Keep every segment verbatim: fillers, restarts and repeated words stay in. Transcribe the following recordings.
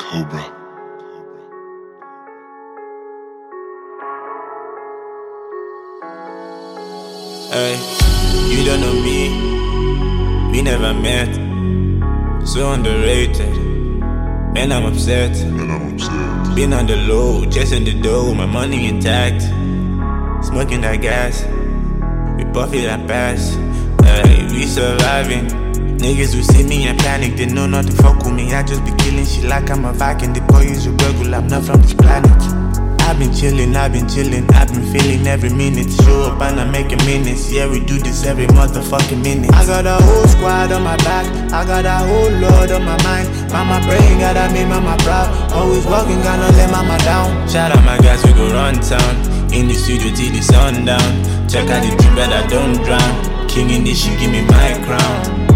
Cobra. Hey, you don't know me, we never met. So underrated, man I'm upset. Man, I'm upset. Been on the low, chasing the dough, my money intact. Smoking that gas, we puff it and pass. Hey, we surviving. Niggas who see me and panic, they know not to fuck with me. I just be killing shit like I'm a Viking. The boy is a regular, I'm not from this planet. I've been chillin', I've been chillin', I've been feeling every minute. Show up and I make a minutes. Yeah, we do this every motherfucking minute. I got a whole squad on my back, I got a whole load on my mind. Mama praying, gotta make mama proud. Always walking, gonna let mama down. Shout out my guys, we go run town. In the studio till the sun down. Check out the drip, but I don't drown. King in this shit, give me my crown.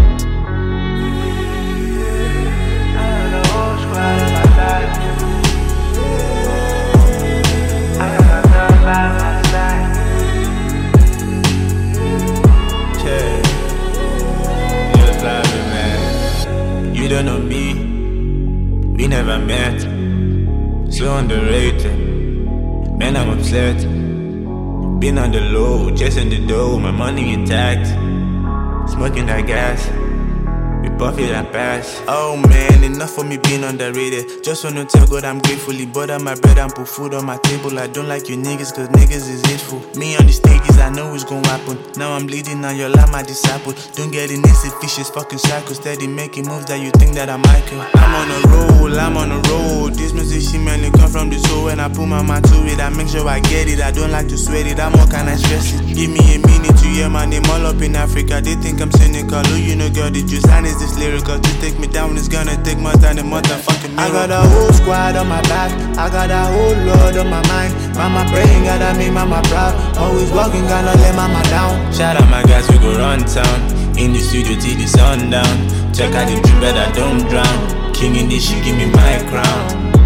You don't know me, we never met. So underrated, man I'm upset. Been on the low, chasing the dough, my money intact. Smoking that gas, we puff it and pass. Oh man, enough for me being underrated. Just wanna tell God I'm gratefully butter my bread and put food on my table. I don't like you niggas cause niggas is hateful. Me on the stages, I know it's gon' happen. Now I'm bleeding on your life, my disciple. Don't get in this vicious fucking cycle. Steady making moves that you think that I'm Michael. I'm on a roll, I'm on a roll. This musician man, it come from the soul. When I put my mind to it, I make sure I get it. I don't like to sweat it, I'm all kinda stress it. Give me a minute to hear my name all up in Africa. They think I'm cynical, oh you know girl, the juice and is this lyrical. To take me down is gonna take more than a motherfucking miracle. I got a whole squad on my back, I got a whole load on my mind. Mama praying, gotta make mama proud. Always walking, gonna let mama down. Shout out my guys, we go run town. In the studio till the sun down. Check out the drip, but I don't drown. King in this shit, give me my crown.